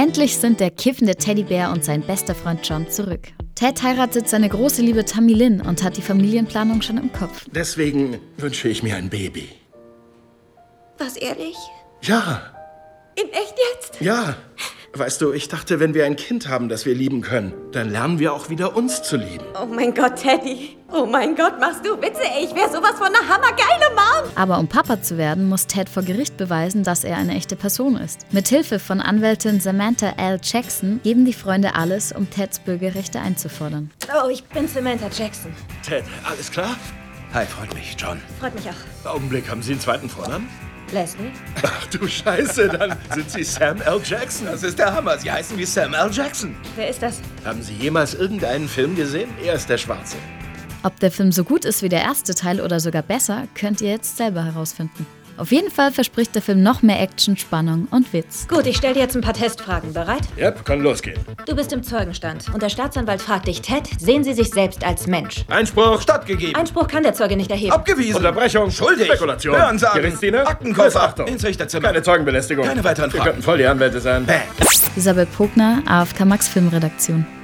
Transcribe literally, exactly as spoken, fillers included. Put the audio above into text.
Endlich sind der kiffende Teddybär und sein bester Freund John zurück. Ted heiratet seine große Liebe Tammy Lynn und hat die Familienplanung schon im Kopf. Deswegen wünsche ich mir ein Baby. Was, ehrlich? Ja. In echt jetzt? Ja. Weißt du, ich dachte, wenn wir ein Kind haben, das wir lieben können, dann lernen wir auch wieder uns zu lieben. Oh mein Gott, Teddy. Oh mein Gott, machst du Witze? Ey, ich wär sowas von einer hammergeile Mom. Aber um Papa zu werden, muss Ted vor Gericht beweisen, dass er eine echte Person ist. Mit Hilfe von Anwältin Samantha L. Jackson geben die Freunde alles, um Teds Bürgerrechte einzufordern. Oh, ich bin Samantha Jackson. Ted, alles klar? Hi, freut mich, John. Freut mich auch. Augenblick, haben Sie einen zweiten Vornamen? Leslie? Ach du Scheiße, dann sind Sie Sam L. Jackson. Das ist der Hammer. Sie heißen wie Sam L. Jackson. Wer ist das? Haben Sie jemals irgendeinen Film gesehen? Er ist der Schwarze. Ob der Film so gut ist wie der erste Teil oder sogar besser, könnt ihr jetzt selber herausfinden. Auf jeden Fall verspricht der Film noch mehr Action, Spannung und Witz. Gut, ich stelle dir jetzt ein paar Testfragen. Bereit? Yep, kann losgehen. Du bist im Zeugenstand und der Staatsanwalt fragt dich, Ted, sehen Sie sich selbst als Mensch? Einspruch stattgegeben. Einspruch kann der Zeuge nicht erheben. Abgewiesen. Unterbrechung. Schuldig. Spekulation. Hörensagen. Gerichtsdiener. Aktenkäufer. Missachtung. Ins Richterzimmer. Keine Zeugenbelästigung. Keine weiteren Wir Fragen. könnten voll die Anwälte sein. Bäh. Isabel Pogner, A F K Max Filmredaktion.